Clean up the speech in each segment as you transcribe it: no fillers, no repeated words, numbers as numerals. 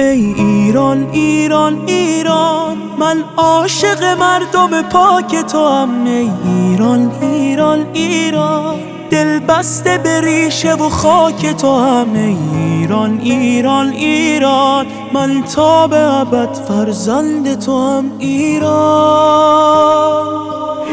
ای ایران ایران ایران، من عاشق مردم پاک تو هم. ای ایران ایران ایران، دل بسته به ریشه و خاک تو هم. ای ایران ایران ایران، من تا به ابد فرزند تو هم. ایران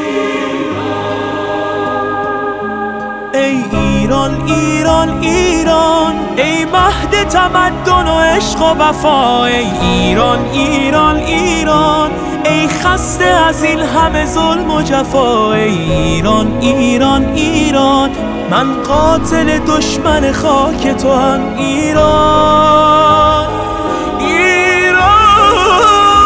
ای ایران ایران ایران، ای مهد تمدن و عشق و وفا. ای ایران ایران ایران، ای خسته از این همه ظلم و جفا. ای ایران ایران ایران، من قاتل دشمن خاک تو هم. ایران ایران،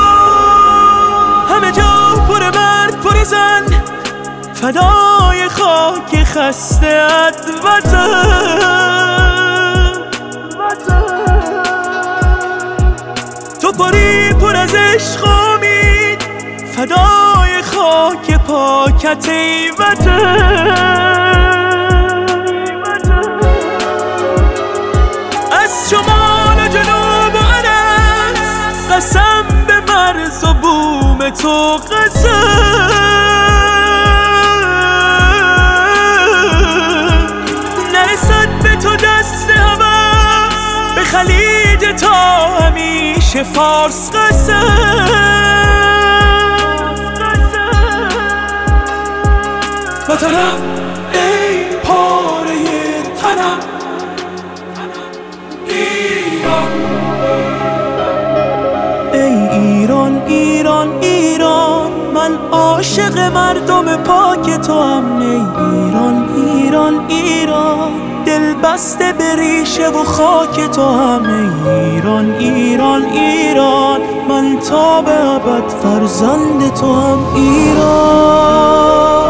همه جا پر مرد پر زن، فدای خاک خسته ات وطن. تو پری پر از عشق و امید، فدای خاک پاکت ای وطن. از شمال و جنوب و عرض، قسم به مرز و بوم تو قسم. خلیج تا همیشه فارس قسم. وطنم ای پاره تنم، ایران. ای ایران ایران ایران، من عاشق مردم پاک تو هم. ای ایران ایران ایران، دل بسته به ریشه و خاک تو هم. ای ایران ایران ایران، من تا به ابد فرزند تو هم. ایران